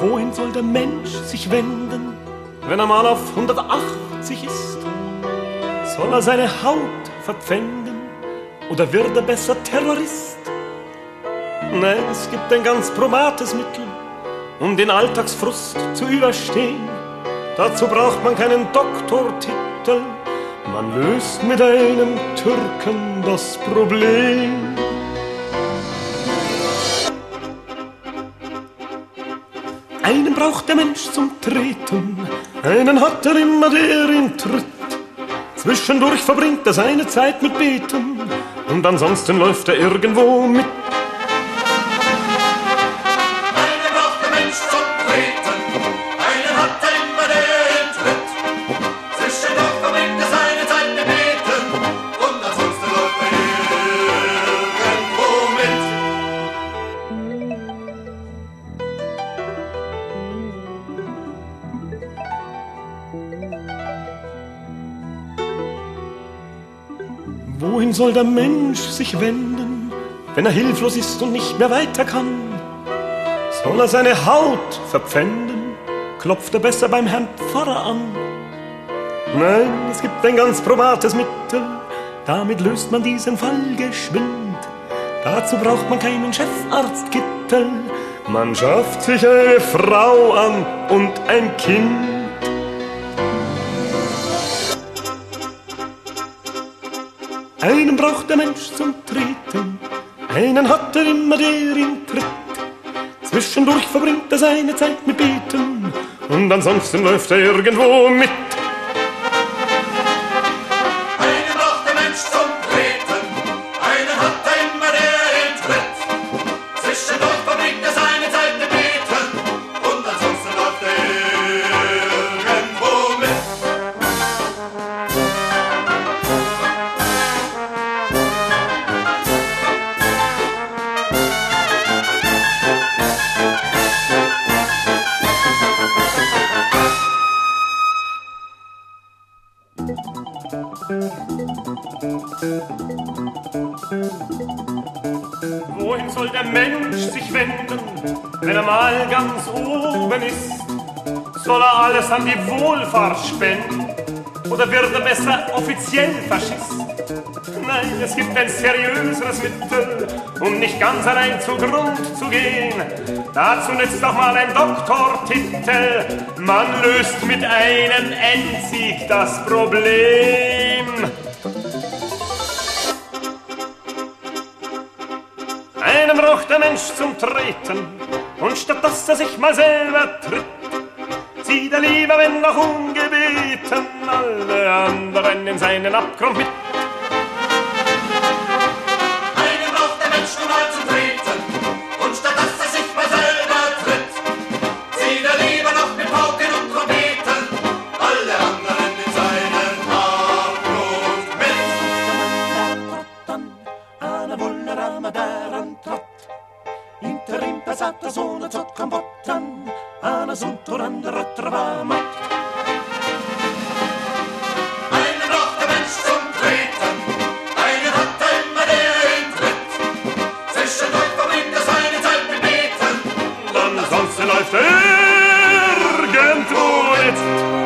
Wohin soll der Mensch sich wenden, wenn er mal auf 180 ist? Soll er seine Haut verpfänden oder wird er besser Terrorist? Nein, es gibt ein ganz probates Mittel, um den Alltagsfrust zu überstehen. Dazu braucht man keinen Doktortitel, man löst mit einem Türken das Problem. Einen braucht der Mensch zum Treten, einen hat er immer, der ihn tritt. Zwischendurch verbringt er seine Zeit mit Beten und ansonsten läuft er irgendwo mit. Einen braucht der Mensch zum Treten, einen hat er immer, der ihn tritt. Zwischendurch verbringt er seine Zeit mit Beten und ansonsten läuft er irgendwo mit. Wohin soll der Mensch sich wenden, wenn er hilflos ist und nicht mehr weiter kann? Soll er seine Haut verpfänden, klopft er besser beim Herrn Pfarrer an. Nein, es gibt ein ganz probates Mittel, damit löst man diesen Fall geschwind. Dazu braucht man keinen Chefarztkittel, man schafft sich eine Frau an und ein Kind. Einen braucht der Mensch zum Treten, einen hat er immer, der ihn tritt. Zwischendurch verbringt er seine Zeit mit Beten und ansonsten läuft er irgendwo mit. Einen braucht der Mensch zum Treten, einen hat er immer, der ihn tritt. Zwischendurch verbringt er seine Zeit mit Beten und ansonsten läuft er irgendwo mit. Wohin soll der Mensch sich wenden, wenn er mal ganz oben ist? Soll er alles an die Wohlfahrt spenden oder wird er besser offiziell Faschist? Nein, es gibt ein seriöseres Mittel, um nicht ganz allein zugrund zu gehen. Dazu nützt doch mal ein Doktortitel, man löst mit einem Endsieg das Problem. Einen braucht der Mensch zum Treten und statt dass er sich mal selber tritt, zieht er lieber, wenn auch ungebeten, alle anderen in seinen Abgrund mit. Einen braucht der Mensch nun mal zum Treten und statt dass er sich mal selber tritt, zieht er lieber noch mit Pauken und Trompeten alle anderen in seinen Abgrund mit. Ana vuole Ramadan trott, interim passata sono tot kambottan, ana sunturan retravamat. Einen braucht der Mensch zum Treten, einen hat er immer, der ihn tritt. Zwischendurch verbringt er seine Zeit mit Beten Und ansonsten läuft er irgendwo mit.